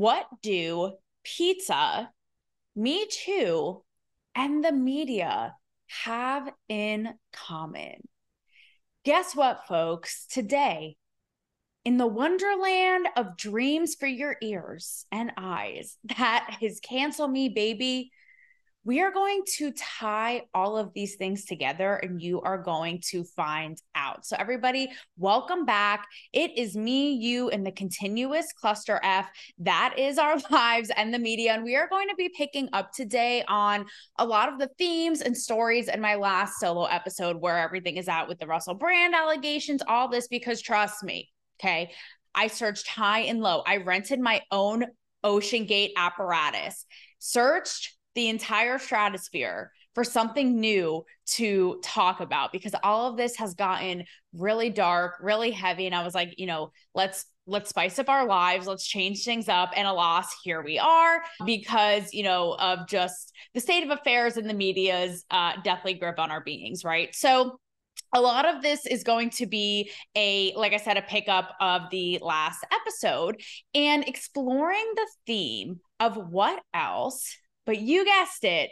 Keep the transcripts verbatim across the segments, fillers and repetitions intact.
what do pizza, Me Too, and the media have in common? Guess what, folks? Today, in the wonderland of dreams for your ears and eyes, that is Cancel Me, Baby, we are going to tie all of these things together and you are going to find out. So everybody, welcome back. It is me, you, and the continuous cluster F. That is our lives and the media. And we are going to be picking up today on a lot of the themes and stories in my last solo episode where everything is at with the Russell Brand allegations, all this, because trust me, okay, I searched high and low. I rented my own OceanGate apparatus, searched the entire stratosphere for something new to talk about, because all of this has gotten really dark, really heavy. And I was like, you know, let's let's spice up our lives. Let's change things up. And alas, here we are, because, you know, of just the state of affairs in the media's uh, deathly grip on our beings, right? So a lot of this is going to be a, like I said, a pickup of the last episode and exploring the theme of what else, but you guessed it,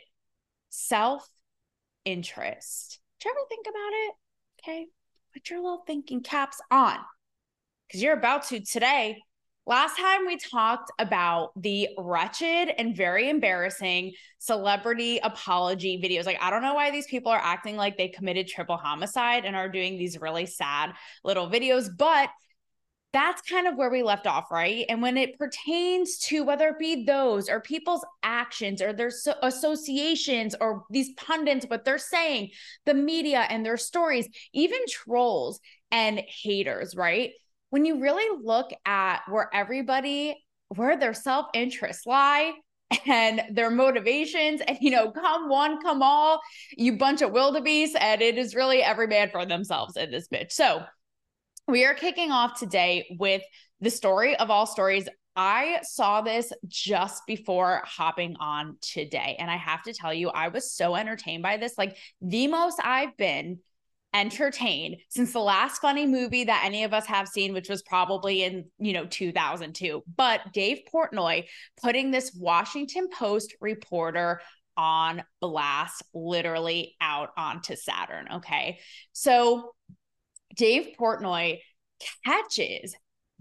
self-interest. Did you ever think about it? Okay, put your little thinking caps on, because you're about to today. Last time we talked about the wretched and very embarrassing celebrity apology videos. Like, I don't know why these people are acting like they committed triple homicide and are doing these really sad little videos, but that's kind of where we left off, right? And when it pertains to whether it be those or people's actions or their so associations or these pundits, what they're saying, the media and their stories, even trolls and haters, right? When you really look at where everybody, where their self-interests lie and their motivations, and, you know, come one, come all, you bunch of wildebeest, and it is really every man for themselves in this bitch. So we are kicking off today with the story of all stories. I saw this just before hopping on today, and I have to tell you, I was so entertained by this, like the most I've been entertained since the last funny movie that any of us have seen, which was probably in, you know, two thousand two. But Dave Portnoy putting this Washington Post reporter on blast, literally out onto Saturn. Okay. So Dave Portnoy catches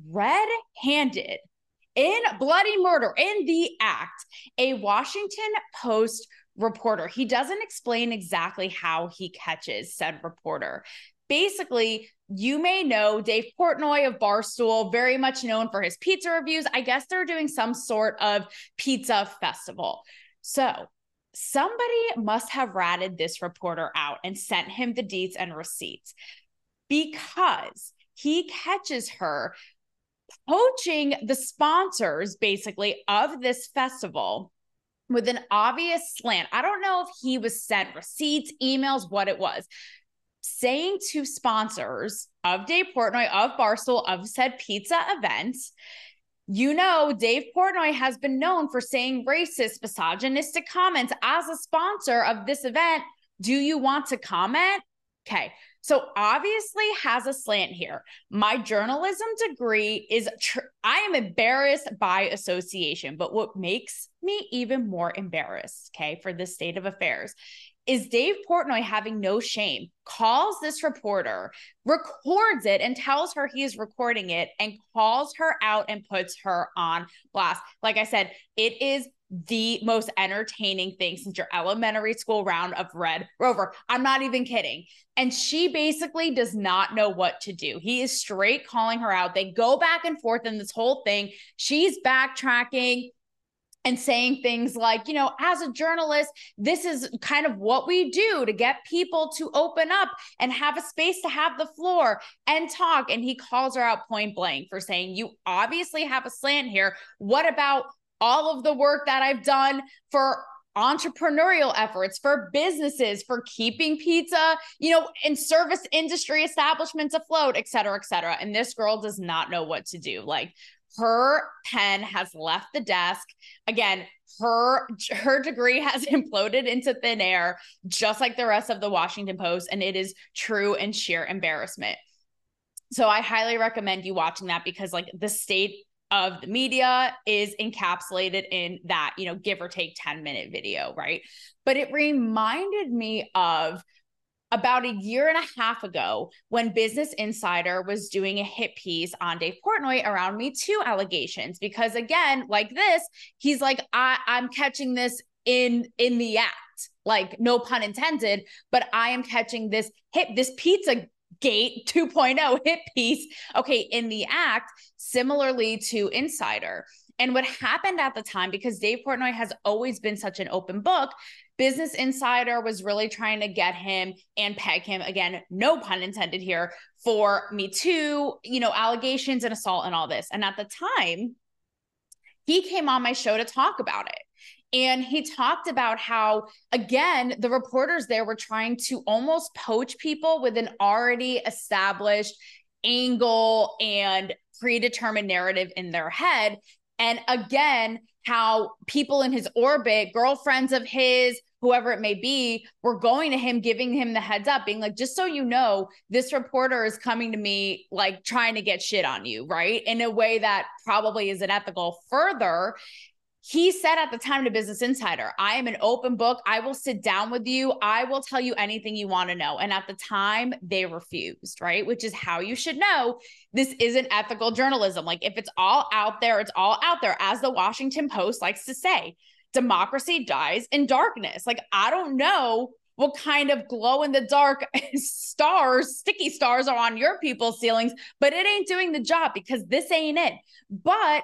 red-handed in bloody murder, in the act, a Washington Post reporter. He doesn't explain exactly how he catches said reporter. Basically, you may know Dave Portnoy of Barstool, very much known for his pizza reviews. I guess they're doing some sort of pizza festival. So somebody must have ratted this reporter out and sent him the deets and receipts, because he catches her poaching the sponsors, basically, of this festival with an obvious slant. I don't know if he was sent receipts, emails, what it was, saying to sponsors of Dave Portnoy, of Barstool, of said pizza events, you know, Dave Portnoy has been known for saying racist, misogynistic comments as a sponsor of this event. Do you want to comment? Okay. So obviously has a slant here. My journalism degree is, tr I am embarrassed by association, but what makes me even more embarrassed, okay, for this state of affairs is Dave Portnoy, having no shame, calls this reporter, records it and tells her he is recording it, and calls her out and puts her on blast. Like I said, it is the most entertaining thing since your elementary school round of Red Rover. I'm not even kidding. And she basically does not know what to do. He is straight calling her out. They go back and forth in this whole thing. She's backtracking and saying things like, you know, as a journalist, this is kind of what we do to get people to open up and have a space to have the floor and talk. And he calls her out point blank for saying, you obviously have a slant here. What about all of the work that I've done for entrepreneurial efforts, for businesses, for keeping pizza, you know, and service industry establishments afloat, et cetera, et cetera. And this girl does not know what to do. Like, her pen has left the desk. Again, her, her degree has imploded into thin air, just like the rest of the Washington Post. And it is true and sheer embarrassment. So I highly recommend you watching that, because like the state of the media is encapsulated in that, you know, give or take ten minute video, right? But it reminded me of about a year and a half ago when Business Insider was doing a hit piece on Dave Portnoy around Me Too allegations. Because again, like this, he's like, I, I'm catching this in, in the act, like no pun intended, but I am catching this hit, this pizza Gate two point oh hit piece, okay, in the act, similarly to Insider. And what happened at the time, because Dave Portnoy has always been such an open book, Business Insider was really trying to get him and peg him, again, no pun intended here, for Me Too, you know, allegations and assault and all this. And at the time, he came on my show to talk about it. And he talked about how, again, the reporters there were trying to almost poach people with an already established angle and predetermined narrative in their head. And again, how people in his orbit, girlfriends of his, whoever it may be, were going to him, giving him the heads up, being like, just so you know, this reporter is coming to me, like trying to get shit on you, right? In a way that probably isn't ethical. Further, he said at the time to Business Insider, I am an open book. I will sit down with you. I will tell you anything you want to know. And at the time, they refused, right? Which is how you should know this isn't ethical journalism. Like if it's all out there, it's all out there. As the Washington Post likes to say, democracy dies in darkness. Like I don't know what kind of glow in the dark stars, sticky stars are on your people's ceilings, but it ain't doing the job because this ain't it. But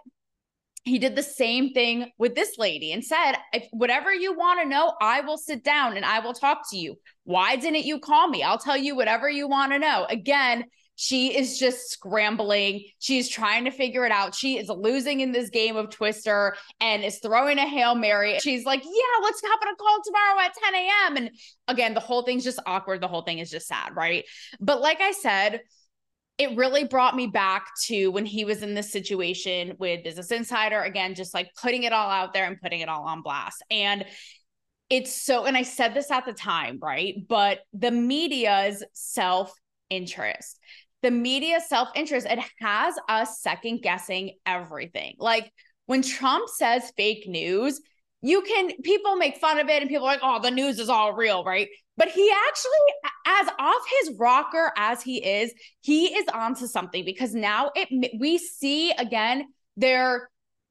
he did the same thing with this lady and said, if whatever you want to know, I will sit down and I will talk to you. Why didn't you call me? I'll tell you whatever you want to know. Again, she is just scrambling. She's trying to figure it out. She is losing in this game of Twister and is throwing a Hail Mary. She's like, yeah, let's hop on a call tomorrow at ten a.m. And again, the whole thing's just awkward. The whole thing is just sad, right? But like I said, it really brought me back to when he was in this situation with Business Insider, again, just like putting it all out there and putting it all on blast. And it's so, and I said this at the time, right? But the media's self-interest, the media's self-interest, it has us second guessing everything. Like when Trump says fake news, you can, people make fun of it and people are like, oh, the news is all real, right? But he actually, as off his rocker as he is, he is onto something because now it we see again their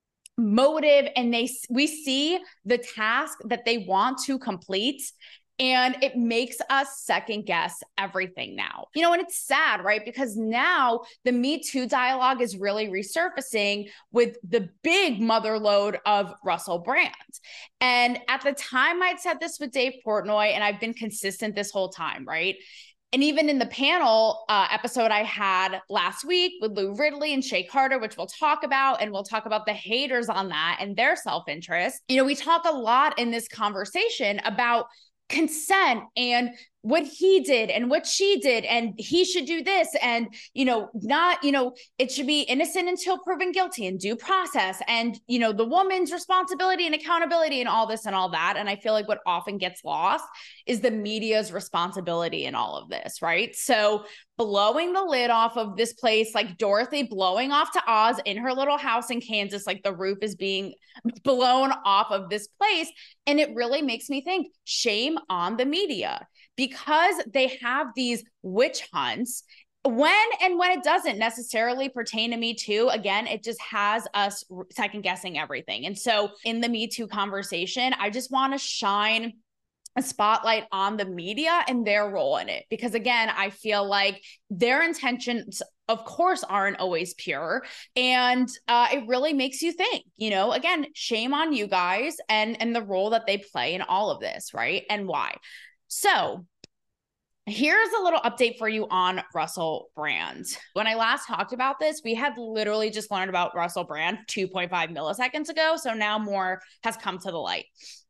motive and they we see the task that they want to complete. And it makes us second guess everything now. You know, and it's sad, right? Because now the Me Too dialogue is really resurfacing with the big mother load of Russell Brand. And at the time I'd said this with Dave Portnoy, and I've been consistent this whole time, right? And even in the panel uh, episode I had last week with Lou Ridley and Shay Carter, which we'll talk about, and we'll talk about the haters on that and their self-interest. You know, we talk a lot in this conversation about consent and what he did and what she did, and he should do this, and, you know, not, you know, it should be innocent until proven guilty and due process, and, you know, the woman's responsibility and accountability and all this and all that. And I feel like what often gets lost is the media's responsibility in all of this, right? So blowing the lid off of this place, like Dorothy blowing off to Oz in her little house in Kansas, like the roof is being blown off of this place. And it really makes me think, shame on the media, because they have these witch hunts when and when it doesn't necessarily pertain to Me Too. Again, it just has us second guessing everything. And so in the Me Too conversation, I just want to shine a spotlight on the media and their role in it. Because again, I feel like their intentions, of course, aren't always pure. And uh, it really makes you think, you know, again, shame on you guys and, and the role that they play in all of this, right? And why. So here's a little update for you on Russell Brand. When I last talked about this, we had literally just learned about Russell Brand two point five milliseconds ago. So now more has come to the light.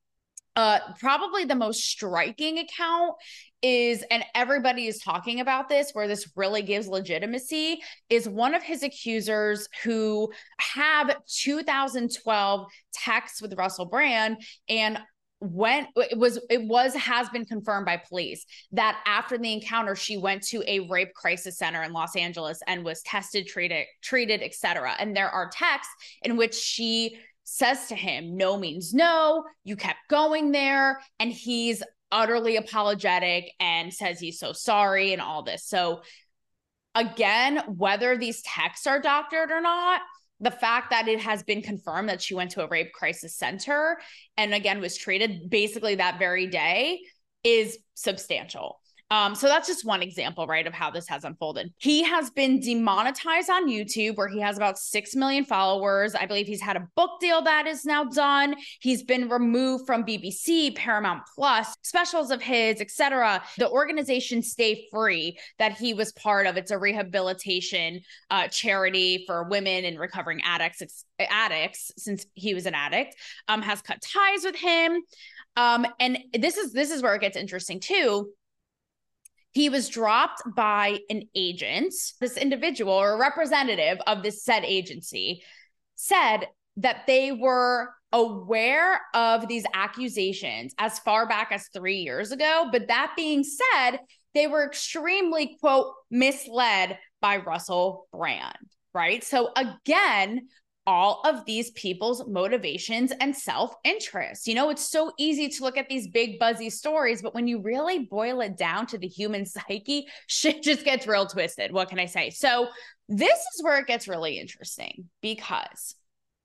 Uh, probably the most striking account is, and everybody is talking about this, where this really gives legitimacy, is one of his accusers who have two thousand twelve texts with Russell Brand. And went, it was, it was, has been confirmed by police that after the encounter, she went to a rape crisis center in Los Angeles and was tested, treated, treated, et cetera. And there are texts in which she says to him, no means no, you kept going there. And he's utterly apologetic and says he's so sorry and all this. So again, whether these texts are doctored or not, the fact that it has been confirmed that she went to a rape crisis center and again was treated basically that very day is substantial. Um, so that's just one example, right, of how this has unfolded. He has been demonetized on YouTube, where he has about six million followers. I believe he's had a book deal that is now done. He's been removed from B B C, Paramount Plus, specials of his, et cetera. The organization Stay Free that he was part of, it's a rehabilitation uh, charity for women and recovering addicts, addicts since he was an addict, um, has cut ties with him. Um, and this is this is where it gets interesting too. He was dropped by an agent. This individual or a representative of this said agency said that they were aware of these accusations as far back as three years ago. But that being said, they were extremely, quote, misled by Russell Brand, right? So again, all of these people's motivations and self-interest. You know, it's so easy to look at these big buzzy stories, but when you really boil it down to the human psyche, shit just gets real twisted. What can I say? So this is where it gets really interesting, because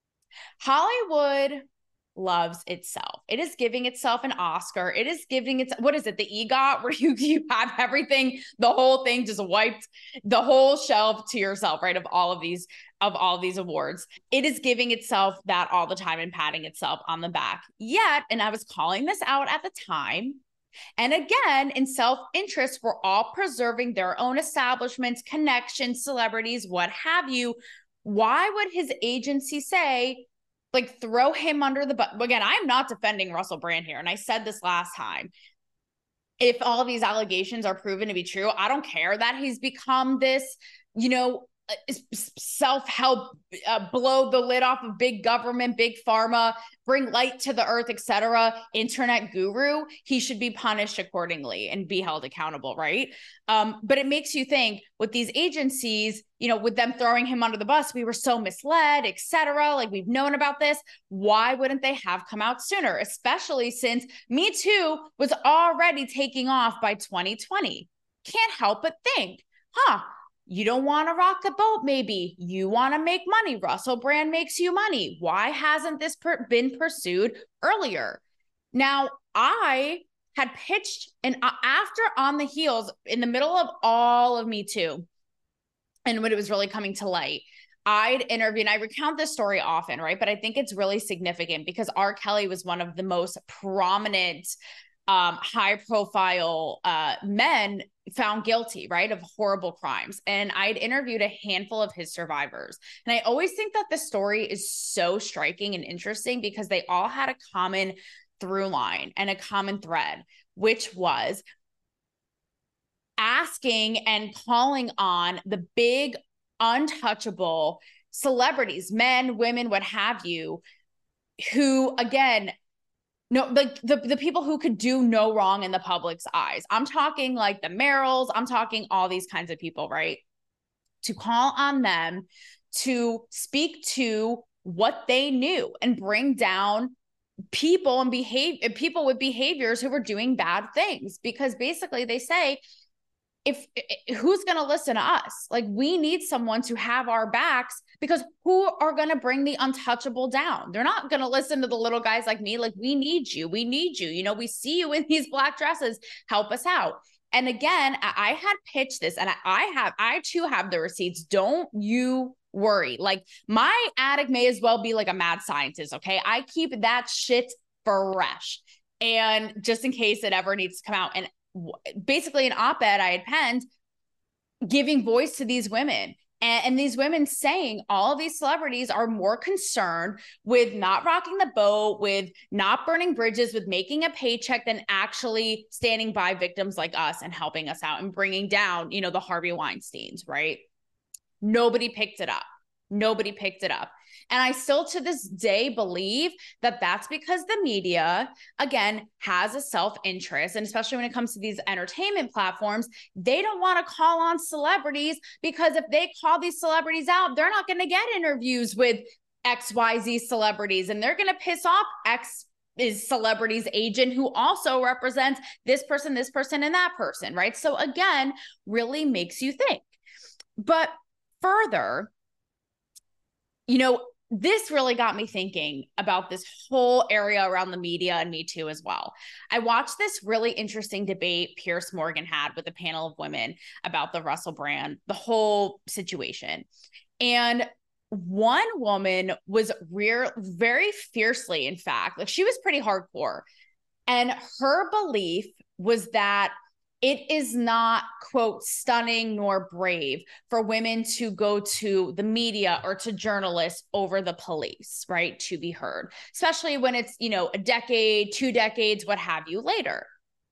Hollywood loves itself. It is giving itself an Oscar. It is giving its, what is it, the EGOT, where you, you have everything, the whole thing just wiped, the whole shelf to yourself, right, of all of these of all of these awards. It is giving itself that all the time and patting itself on the back. Yet, and I was calling this out at the time, and again, in self-interest, we're all preserving their own establishments, connections, celebrities, what have you. Why would his agency say, like, throw him under the bus? Again, I'm not defending Russell Brand here, and I said this last time. If all of these allegations are proven to be true, I don't care that he's become this, you know, self-help, uh, blow the lid off of big government, big pharma, bring light to the earth, et cetera, internet guru. He should be punished accordingly and be held accountable, right? Um, but it makes you think, with these agencies, you know, with them throwing him under the bus, we were so misled, et cetera. Like, we've known about this. Why wouldn't they have come out sooner? Especially since Me Too was already taking off by twenty twenty. Can't help but think, huh, you don't want to rock the boat, maybe. You want to make money. Russell Brand makes you money. Why hasn't this per- been pursued earlier? Now, I had pitched, and after On the Heels, in the middle of all of Me Too, and when it was really coming to light, I'd interviewed, and I recount this story often, right? But I think it's really significant because R. Kelly was one of the most prominent, um, high profile uh, men found guilty, right, of horrible crimes. And I'd interviewed a handful of his survivors. And I always think that the story is so striking and interesting because they all had a common through line and a common thread, which was asking and calling on the big, untouchable celebrities, men, women, what have you, who, again, no, like the, the people who could do no wrong in the public's eyes. I'm talking like the Merrills. I'm talking all these kinds of people, right? To call on them to speak to what they knew and bring down people and behave people with behaviors who were doing bad things. Because basically they say, if who's going to listen to us? Like, we need someone to have our backs, because who are going to bring the untouchable down? They're not going to listen to the little guys like me. Like, we need you. We need you. You know, we see you in these black dresses. Help us out. And again, I had pitched this, and I have, I too have the receipts. Don't you worry. Like, my addict may as well be like a mad scientist. Okay. I keep that shit fresh. And just in case it ever needs to come out. And basically an op-ed I had penned giving voice to these women. And, and these women saying all of these celebrities are more concerned with not rocking the boat, with not burning bridges, with making a paycheck, than actually standing by victims like us and helping us out and bringing down, you know, the Harvey Weinsteins, right? Nobody picked it up. Nobody picked it up. And I still to this day believe that that's because the media, again, has a self-interest. And especially when it comes to these entertainment platforms, they don't want to call on celebrities, because if they call these celebrities out, they're not going to get interviews with X Y Z celebrities, and they're going to piss off X is celebrity's agent, who also represents this person, this person, and that person, right? So again, really makes you think. But further, you know, this really got me thinking about this whole area around the media and Me Too as well. I watched this really interesting debate Piers Morgan had with a panel of women about the Russell Brand, the whole situation. And one woman was rear very fiercely, in fact, like she was pretty hardcore. And her belief was that it is not, quote, stunning nor brave for women to go to the media or to journalists over the police, right, to be heard, especially when it's, you know, a decade, two decades, what have you later.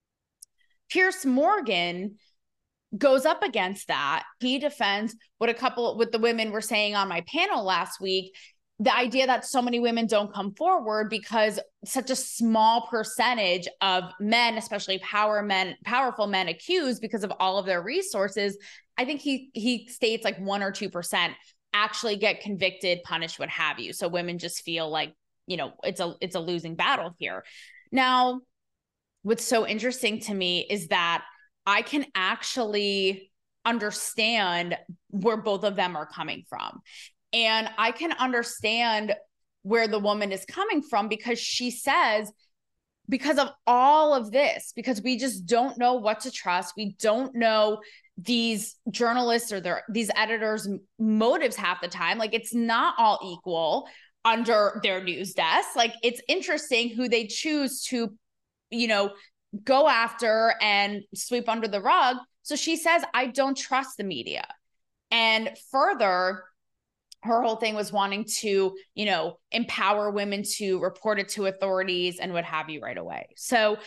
Piers Morgan goes up against that. He defends what a couple, what the women were saying on my panel last week, the idea that so many women don't come forward because such a small percentage of men, especially power men, powerful men accused because of all of their resources. I think he he states like one or two percent actually get convicted, punished, what have you. So women just feel like, you know, it's a it's a losing battle here. Now, what's so interesting to me is that I can actually understand where both of them are coming from. And I can understand where the woman is coming from, because she says, because of all of this, because we just don't know what to trust. We don't know these journalists or their, these editors' motives half the time. Like, it's not all equal under their news desk. Like, it's interesting who they choose to, you know, go after and sweep under the rug. So she says, I don't trust the media. And further, her whole thing was wanting to, you know, empower women to report it to authorities and what have you right away. So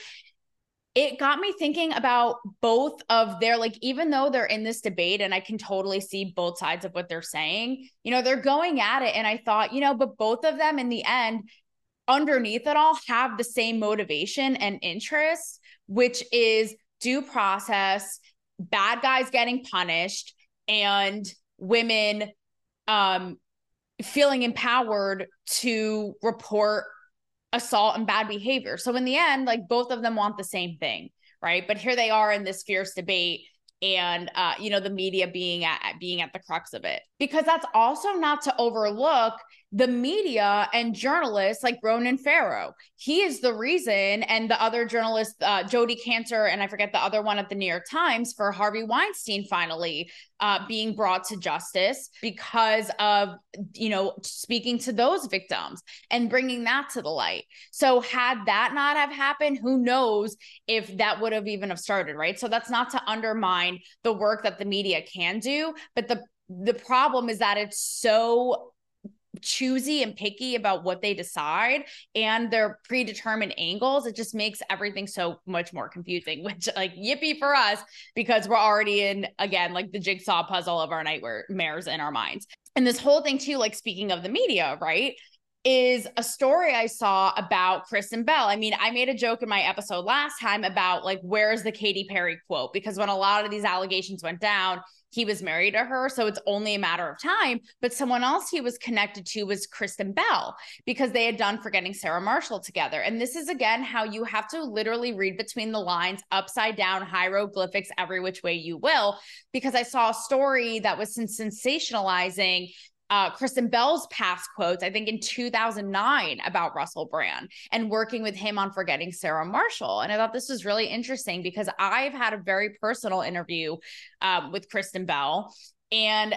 it got me thinking about both of their, like, even though they're in this debate and I can totally see both sides of what they're saying, you know, they're going at it. And I thought, you know, but both of them in the end, underneath it all, have the same motivation and interest, which is due process, bad guys getting punished, and women um, feeling empowered to report assault and bad behavior. So in the end, like, both of them want the same thing, right? But here they are in this fierce debate, and uh, you know, the media being at being at the crux of it. Because that's also not to overlook the media and journalists like Ronan Farrow. He is the reason, and the other journalist, uh, Jodi Kantor, and I forget the other one at the New York Times, for Harvey Weinstein finally uh, being brought to justice because of, you know, speaking to those victims and bringing that to the light. So had that not have happened, who knows if that would have even have started, right? So that's not to undermine the work that the media can do, but the the problem is that it's so choosy and picky about what they decide and their predetermined angles. It just makes everything so much more confusing, which, like, yippee for us, because we're already in, again, like the jigsaw puzzle of our nightmares in our minds. And this whole thing too, like, speaking of the media, right, is a story I saw about Kristen Bell. I mean, I made a joke in my episode last time about, like, where's the Katy Perry quote? Because when a lot of these allegations went down, he was married to her, so it's only a matter of time. But someone else he was connected to was Kristen Bell, because they had done Forgetting Sarah Marshall together. And this is, again, how you have to literally read between the lines, upside down, hieroglyphics, every which way you will. Because I saw a story that was sensationalizing Uh, Kristen Bell's past quotes, I think in two thousand nine, about Russell Brand and working with him on Forgetting Sarah Marshall. And I thought this was really interesting, because I've had a very personal interview um, with Kristen Bell. And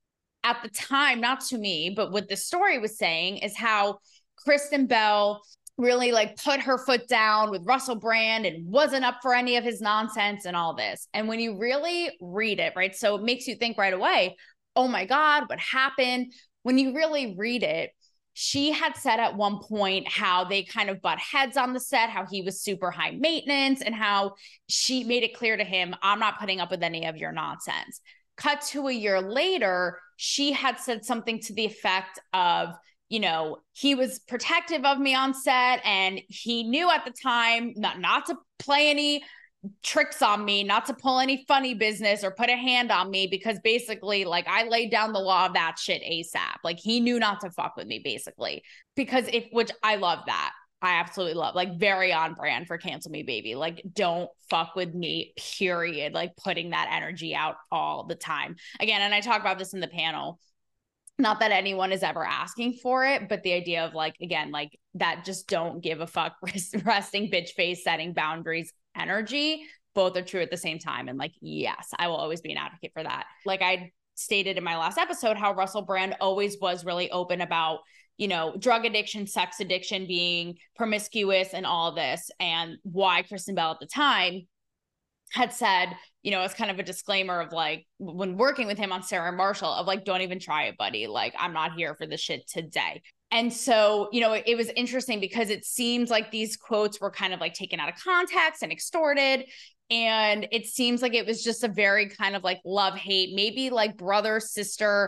at the time, not to me, but what the story was saying is how Kristen Bell really, like, put her foot down with Russell Brand and wasn't up for any of his nonsense and all this. And when you really read it, right, so it makes you think right away, oh my God, what happened? When you really read it, she had said at one point how they kind of butt heads on the set, how he was super high maintenance, and how she made it clear to him, I'm not putting up with any of your nonsense. Cut to a year later, she had said something to the effect of, you know, he was protective of me on set and he knew at the time not, not to play any tricks on me, not to pull any funny business or put a hand on me, because basically like I laid down the law of that shit ASAP. Like he knew not to fuck with me basically, because if, which I love that. I absolutely love, like very on brand for Cancel Me Baby. Like don't fuck with me, period. Like putting that energy out all the time. Again, and I talk about this in the panel. Not that anyone is ever asking for it, but the idea of like, again, like that just don't give a fuck, resting bitch face, setting boundaries energy, both are true at the same time. And like, yes, I will always be an advocate for that. Like I stated in my last episode, how Russell Brand always was really open about, you know, drug addiction, sex addiction, being promiscuous and all this, and why Kristen Bell at the time had said, you know, it's kind of a disclaimer of like, when working with him on Sarah Marshall, of like, don't even try it, buddy. Like, I'm not here for this shit today. And so, you know, it, it was interesting because it seems like these quotes were kind of like taken out of context and extorted. And it seems like it was just a very kind of like love hate, maybe like brother, sister,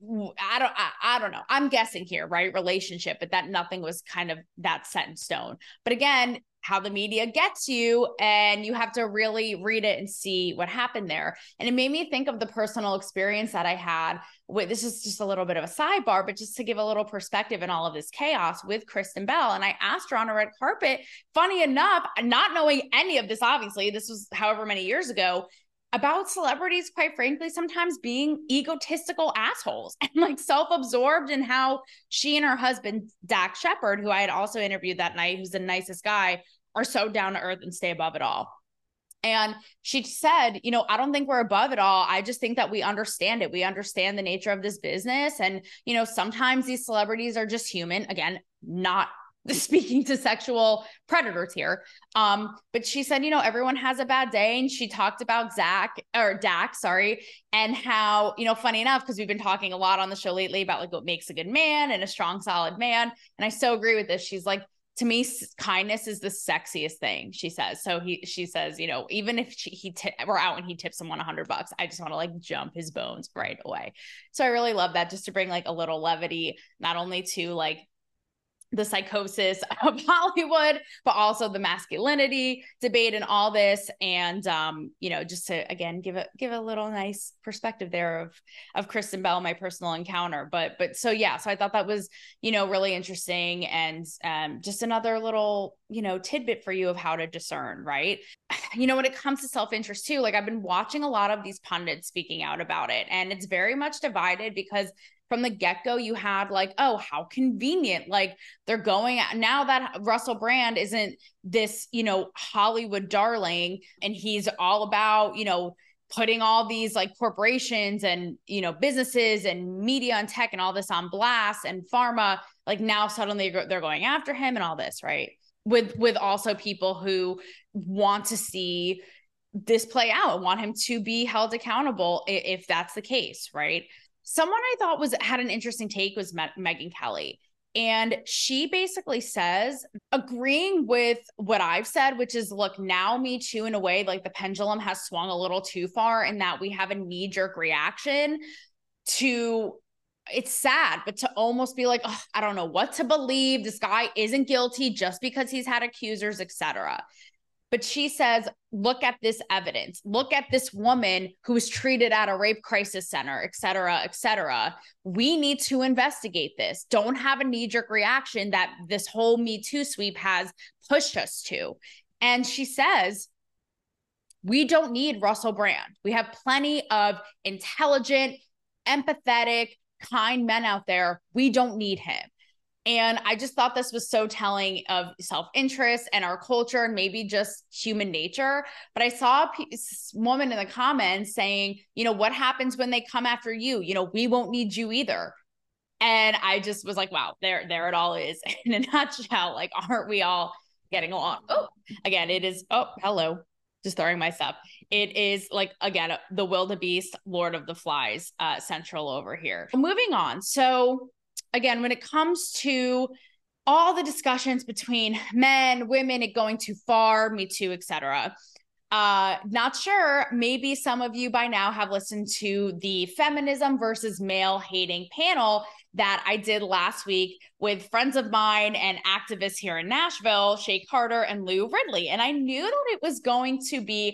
I don't, I, I don't know. I'm guessing here, right? Relationship, but that nothing was kind of that set in stone. But again, how the media gets you, and you have to really read it and see what happened there. And it made me think of the personal experience that I had with, this is just a little bit of a sidebar, but just to give a little perspective in all of this chaos with Kristen Bell. And I asked her on a red carpet, funny enough, not knowing any of this, obviously, this was however many years ago, about celebrities, quite frankly, sometimes being egotistical assholes and like self-absorbed, and how she and her husband, Dax Shepard, who I had also interviewed that night, who's the nicest guy, are so down to earth and stay above it all. And she said, you know, I don't think we're above it all. I just think that we understand it. We understand the nature of this business. And, you know, sometimes these celebrities are just human. Again, not speaking to sexual predators here. Um, but she said, you know, everyone has a bad day. And she talked about Zach or Dax, sorry. And how, you know, funny enough, because we've been talking a lot on the show lately about like what makes a good man and a strong, solid man. And I so agree with this. She's like, to me, kindness is the sexiest thing, she says. So he, she says, you know, even if she, he t- we're out and he tips someone a hundred bucks, I just want to like jump his bones right away. So I really love that, just to bring like a little levity, not only to like the psychosis of Hollywood, but also the masculinity debate and all this. And, um, you know, just to, again, give it, give a little nice perspective there of, of Kristen Bell, my personal encounter. But, but so, yeah, so I thought that was, you know, really interesting. And, um, just another little, you know, tidbit for you of how to discern, right? You know, when it comes to self-interest too, like I've been watching a lot of these pundits speaking out about it, and it's very much divided, because from the get-go, you had like, oh, how convenient. Like they're going now that Russell Brand isn't this, you know, Hollywood darling, and he's all about, you know, putting all these like corporations and, you know, businesses and media and tech and all this on blast, and pharma, like now suddenly they're going after him and all this, right? With, with also people who want to see this play out, want him to be held accountable if that's the case, right? Someone I thought was had an interesting take was Me- Megyn Kelly. And she basically says, agreeing with what I've said, which is, look, now Me Too, in a way, like the pendulum has swung a little too far, in that we have a knee-jerk reaction to, it's sad, but to almost be like, oh, I don't know what to believe. This guy isn't guilty just because he's had accusers, et cetera. But she says, look at this evidence. Look at this woman who was treated at a rape crisis center, et cetera, et cetera. We need to investigate this. Don't have a knee-jerk reaction that this whole Me Too sweep has pushed us to. And she says, we don't need Russell Brand. We have plenty of intelligent, empathetic, kind men out there. We don't need him. And I just thought this was so telling of self-interest and our culture, and maybe just human nature. But I saw a woman in the comments saying, you know, what happens when they come after you? You know, we won't need you either. And I just was like, wow, there, there it all is in a nutshell. Like, aren't we all getting along? Oh, again, it is. Oh, hello. Just throwing my stuff. It is like, again, the wildebeest, Lord of the Flies, uh, central over here. Moving on. So again, when it comes to all the discussions between men, women, it going too far, Me Too, et cetera, Uh, not sure. Maybe some of you by now have listened to the feminism versus male hating panel that I did last week with friends of mine and activists here in Nashville, Shay Carter and Lou Ridley. And I knew that it was going to be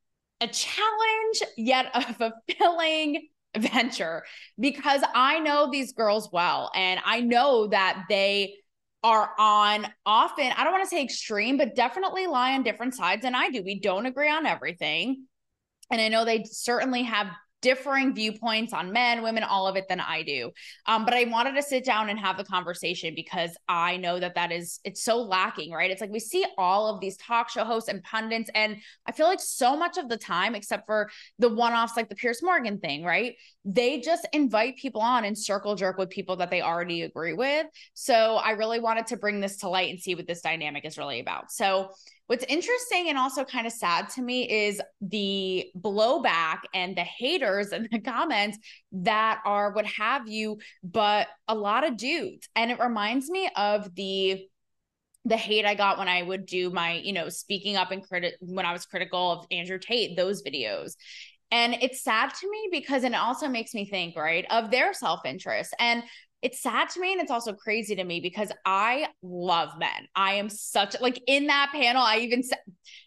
a challenge, yet a fulfilling venture, because I know these girls well. And I know that they are on often, I don't want to say extreme, but definitely lie on different sides than I do. We don't agree on everything. And I know they certainly have differing viewpoints on men, women, all of it than I do. Um, but I wanted to sit down and have the conversation because I know that that is, it's so lacking, right? It's like we see all of these talk show hosts and pundits, and I feel like so much of the time, except for the one-offs like the Piers Morgan thing, right? They just invite people on and circle jerk with people that they already agree with. So I really wanted to bring this to light and see what this dynamic is really about. So what's interesting and also kind of sad to me is the blowback and the haters and the comments that are what have you, but a lot of dudes. And it reminds me of the the hate I got when I would do my, you know, speaking up and criti- when I was critical of Andrew Tate, those videos. And it's sad to me because it also makes me think, right, of their self-interest. And it's sad to me and it's also crazy to me because I love men. I am such, like in that panel, I even said,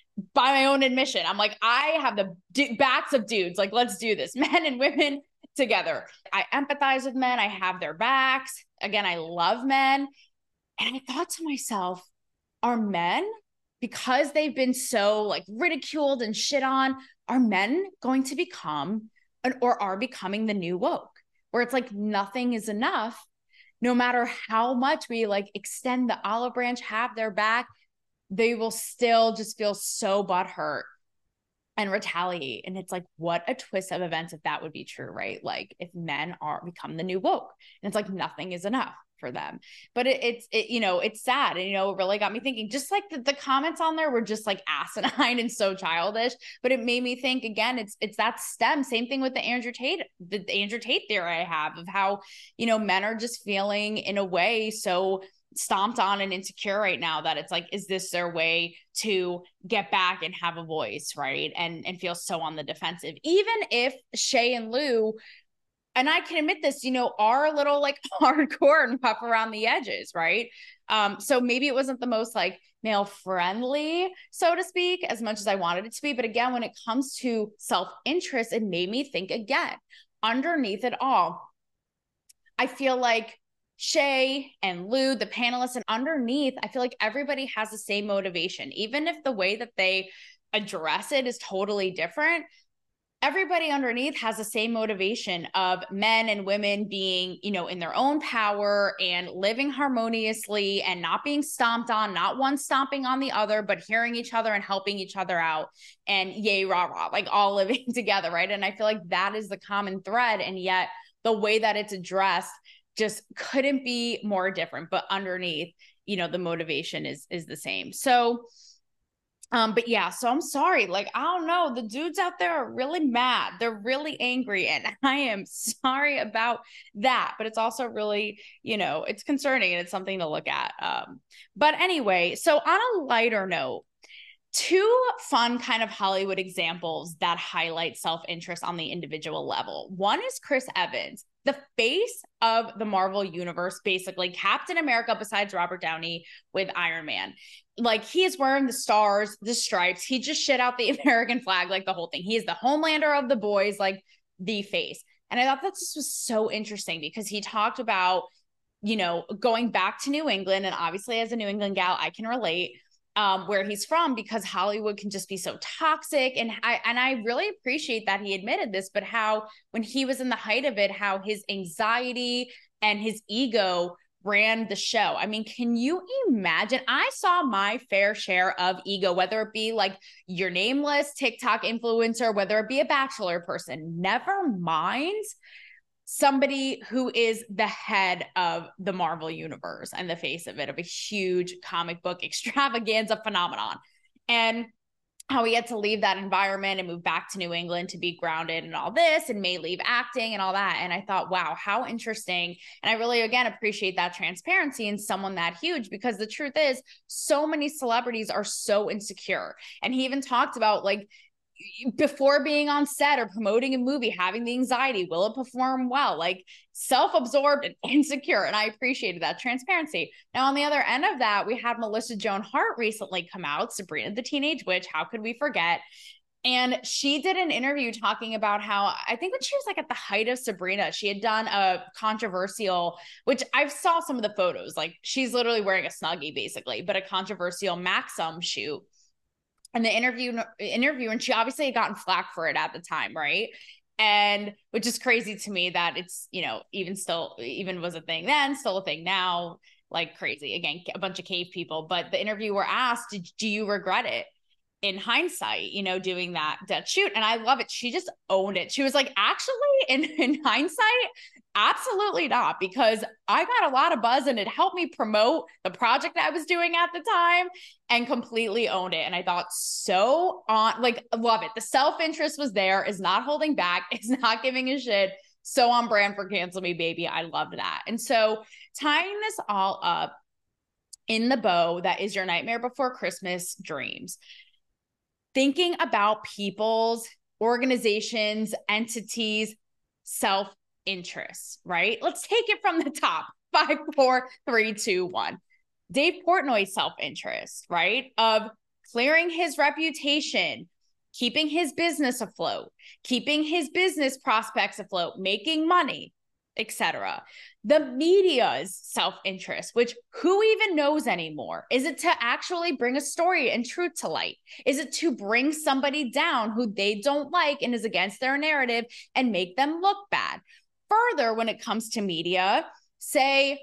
by my own admission, I'm like, I have the d- backs of dudes. Like, let's do this, men and women together. I empathize with men. I have their backs. Again, I love men. And I thought to myself, are men, because they've been so like ridiculed and shit on, are men going to become an, or are becoming the new woke, where it's like nothing is enough, no matter how much we like extend the olive branch, have their back, they will still just feel so butthurt and retaliate. And it's like, what a twist of events if that would be true, right? Like if men are become the new woke, and it's like nothing is enough for them. But it, it's, it, you know, it's sad. And, you know, it really got me thinking, just like the, the comments on there were just like asinine and so childish, but it made me think again, it's, it's that stem, same thing with the Andrew Tate, the, the Andrew Tate theory I have of how, you know, men are just feeling in a way so stomped on and insecure right now that it's like, is this their way to get back and have a voice, right? And, and feel so on the defensive, even if Shay and Lou, and I can admit this, you know, are a little like hardcore and rough around the edges, right? Um, so maybe it wasn't the most like male friendly, so to speak, as much as I wanted it to be. But again, when it comes to self-interest, it made me think again, underneath it all, I feel like Shay and Lou, the panelists, and underneath, I feel like everybody has the same motivation. Even if the way that they address it is totally different, everybody underneath has the same motivation of men and women being, you know, in their own power and living harmoniously and not being stomped on, not one stomping on the other, but hearing each other and helping each other out and yay, rah, rah, like all living together, right? And I feel like that is the common thread. And yet the way that it's addressed just couldn't be more different, but underneath, you know, the motivation is, is the same. So, Um, but yeah, so I'm sorry. Like, I don't know. The dudes out there are really mad. They're really angry. And I am sorry about that. But it's also really, you know, it's concerning and it's something to look at. Um, but anyway, so on a lighter note, two fun kind of Hollywood examples that highlight self-interest on the individual level. One is Chris Evans, the face of the Marvel universe, basically Captain America besides Robert Downey with Iron Man. Like he is wearing the stars, the stripes. He just shit out the American flag, like the whole thing. He is the Homelander of the boys, like the face. And I thought that this was so interesting because he talked about, you know, going back to New England. And obviously as a New England gal, I can relate um, where he's from because Hollywood can just be so toxic. And I, and I really appreciate that he admitted this, but how when he was in the height of it, how his anxiety and his ego ran the show. I mean, can you imagine? I saw my fair share of ego, whether it be like your nameless TikTok influencer, whether it be a Bachelor person, never mind somebody who is the head of the Marvel universe and the face of it, of a huge comic book extravaganza phenomenon. And how he had to leave that environment and move back to New England to be grounded and all this, and may leave acting and all that. And I thought, wow, how interesting. And I really, again, appreciate that transparency in someone that huge, because the truth is so many celebrities are so insecure. And he even talked about, like, before being on set or promoting a movie, having the anxiety, will it perform well? Like, self-absorbed and insecure. And I appreciated that transparency. Now, on the other end of that, we had Melissa Joan Hart recently come out, Sabrina the Teenage Witch. How could we forget? And she did an interview talking about how, I think when she was like at the height of Sabrina, she had done a controversial, which I saw some of the photos, like she's literally wearing a Snuggie basically, but a controversial Maxim shoot. And the interview interview, and she obviously had gotten flack for it at the time, right? And which is crazy to me that it's, you know, even still, even was a thing then, still a thing now, like crazy. Again, a bunch of cave people. But the interviewer asked, do you regret it in hindsight, you know, doing that, that shoot? And I love it. She just owned it. She was like, actually, in, in hindsight, absolutely not, because I got a lot of buzz and it helped me promote the project I was doing at the time, and completely owned it. And I thought, so on, like, love it. The self-interest was there, is not holding back, is not giving a shit. So on brand for Cancel Me Baby. I loved that. And so tying this all up in the bow that is your Nightmare Before Christmas dreams, thinking about people's, organizations, entities, self-interests, right? Let's take it from the top. Five, four, three, two, one. Dave Portnoy's self-interest, right? Of clearing his reputation, keeping his business afloat, keeping his business prospects afloat, making money, et cetera. The media's self-interest, which who even knows anymore? Is it to actually bring a story and truth to light? Is it to bring somebody down who they don't like and is against their narrative and make them look bad? Further, when it comes to media, say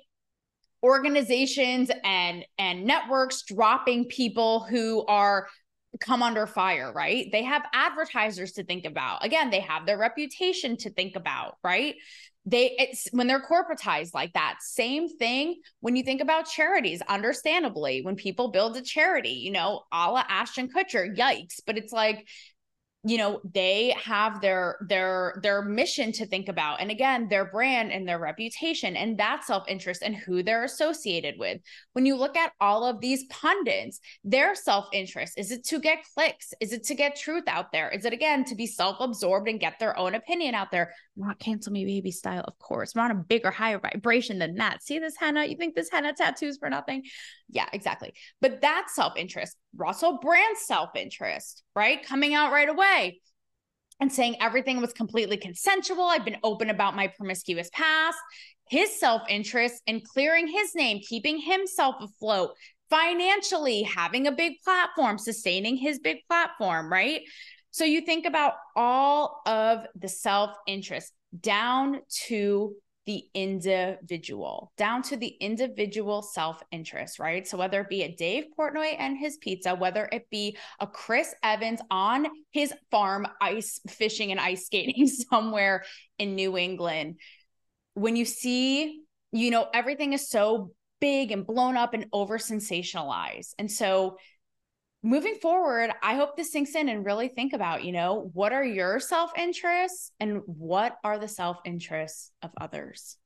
organizations and, and networks dropping people who are come under fire, right? They have advertisers to think about. Again, they have their reputation to think about, right? They, it's when they're corporatized like that. Same thing when you think about charities, understandably, when people build a charity, you know, a la Ashton Kutcher, yikes. But it's like, you know, they have their, their, their mission to think about. And again, their brand and their reputation and that self-interest and who they're associated with. When you look at all of these pundits, their self-interest, is it to get clicks? Is it to get truth out there? Is it, again, to be self-absorbed and get their own opinion out there? Not Cancel Me Baby style, of course. We're on a bigger, higher vibration than that. See this henna? You think this henna tattoo's for nothing? Yeah, exactly. But that's self-interest. Russell Brand's self-interest, right? Coming out right away and saying everything was completely consensual. I've been open about my promiscuous past. His self-interest in clearing his name, keeping himself afloat, financially, having a big platform, sustaining his big platform, right? So you think about all of the self-interest down to the individual, down to the individual self-interest, right? So whether it be a Dave Portnoy and his pizza, whether it be a Chris Evans on his farm, ice fishing and ice skating somewhere in New England, when you see, you know, everything is so big and blown up and over sensationalized. And so moving forward, I hope this sinks in and really think about, you know, what are your self-interests and what are the self-interests of others?